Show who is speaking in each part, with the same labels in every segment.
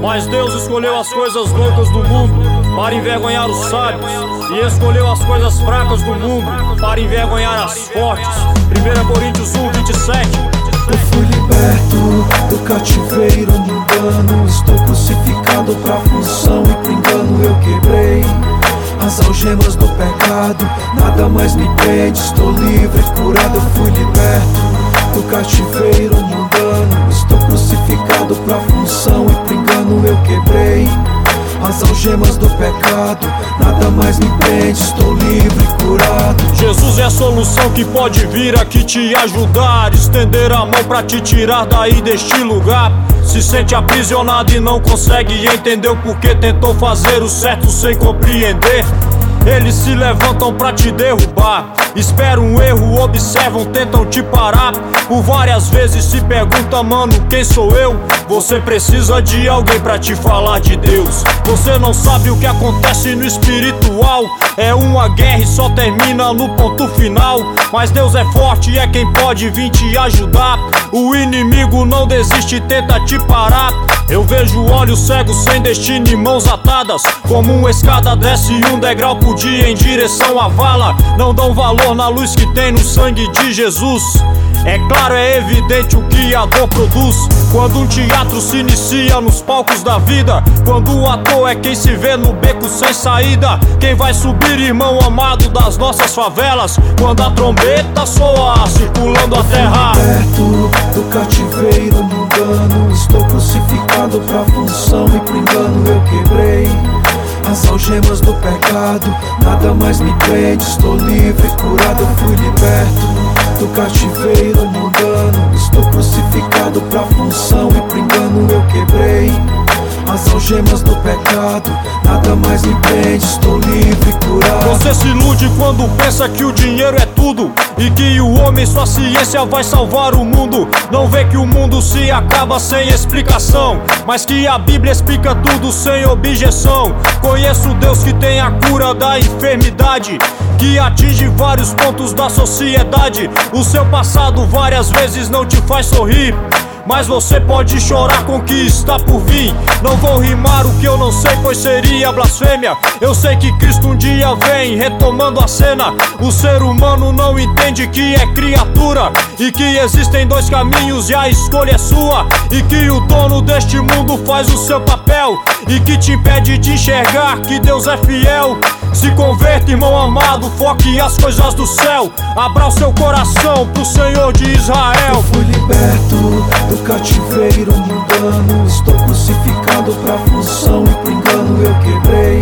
Speaker 1: Mas Deus escolheu as coisas loucas do mundo para envergonhar os sábios, e escolheu as coisas fracas do mundo para envergonhar as fortes. 1 Coríntios 1:27.
Speaker 2: Eu fui liberto do cativeiro mundano. Estou crucificado pra função e pro engano eu quebrei as algemas do pecado, nada mais me prende. Estou livre, curado, eu fui liberto do cativeiro mundano. Estou crucificado pra função e pro engano eu quebrei as algemas do pecado, nada mais me prende. Estou livre, curado.
Speaker 1: Jesus é a solução que pode vir aqui te ajudar, estender a mão pra te tirar daí deste lugar. Se sente aprisionado e não consegue entender o porquê tentou fazer o certo sem compreender. Eles se levantam pra te derrubar, esperam um erro, observam, tentam te parar. Por várias vezes se pergunta, mano, quem sou eu? Você precisa de alguém pra te falar de Deus. Você não sabe o que acontece no espiritual. É uma guerra e só termina no ponto final. Mas Deus é forte e é quem pode vir te ajudar. O inimigo não desiste e tenta te parar. Eu vejo olhos cegos sem destino e mãos atadas, como uma escada desce um degrau por dia em direção à vala. Não dão valor na luz que tem no sangue de Jesus. É claro, é evidente o que a dor produz. Quando um teatro se inicia nos palcos da vida, quando o ator é quem se vê no beco sem saída. Quem vai subir, irmão amado das nossas favelas, quando a trombeta soa circulando a terra?
Speaker 2: Liberto do cativeiro mundano. Estou crucificado pra função e pro engano eu quebrei as algemas do pecado, nada mais me prende. Estou livre, curado, eu fui liberto do cativeiro mundano. Estou crucificado pra função e pro engano eu quebrei as algemas do pecado, nada mais me prende. Estou livre, curado.
Speaker 1: Você se ilude quando pensa que o dinheiro é tudo e que o homem, sua ciência vai salvar o mundo. Não vê que o mundo se acaba sem explicação, mas que a Bíblia explica tudo sem objeção. Conheço Deus que tem a cura da enfermidade, que atinge vários pontos da sociedade. O seu passado várias vezes não te faz sorrir, mas você pode chorar com o que está por vir. Não vou rimar o que eu não sei, pois seria blasfêmia. Eu sei que Cristo um dia vem retomando a cena. O ser humano não entende que é criatura e que existem dois caminhos e a escolha é sua, e que o dono deste mundo faz o seu papel e que te impede de enxergar que Deus é fiel. Se converta, irmão amado, foque as coisas do céu. Abra o seu coração pro Senhor de Israel.
Speaker 2: Eu fui liberto do cativeiro mundano. Estou crucificado pra função e pro engano eu quebrei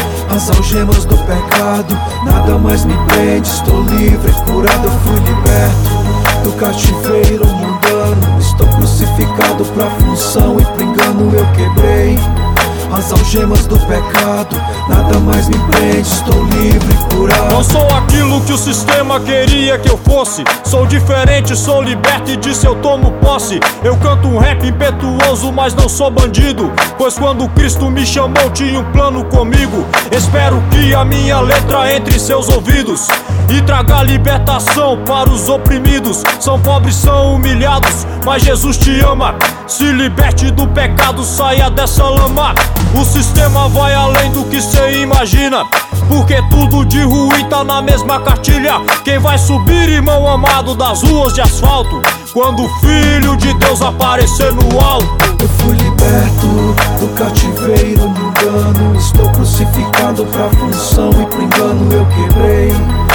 Speaker 2: as algemas do pecado, nada mais me prende. Estou livre, curado, eu fui liberto do cativeiro mundano. Estou crucificado pra função e pro engano eu quebrei as algemas do pecado, nada mais me prende. Estou livre, curado.
Speaker 1: Não sou aquilo que o sistema queria que eu fosse. Sou diferente, sou liberto e disso eu tomo posse. Eu canto um rap impetuoso, mas não sou bandido, pois quando Cristo me chamou tinha um plano comigo. Espero que a minha letra entre em seus ouvidos e traga libertação para os oprimidos. São pobres, são humilhados, mas Jesus te ama. Se liberte do pecado, saia dessa lama. O sistema vai além do que cê imagina, porque tudo de ruim tá na mesma cartilha. Quem vai subir, irmão amado, das ruas de asfalto, quando o Filho de Deus aparecer no alto?
Speaker 2: Eu fui liberto do cativeiro mundano. Estou crucificado pra função e pro engano eu quebrei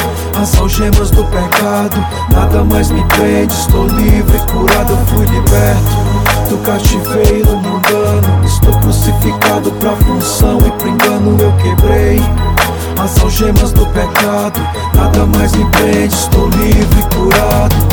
Speaker 2: as algemas do pecado, nada mais me prende. Estou livre, curado, eu fui liberto do cativeiro mundano. Estou crucificado pra função e pro engano eu quebrei as algemas do pecado, nada mais me prende. Estou livre, curado.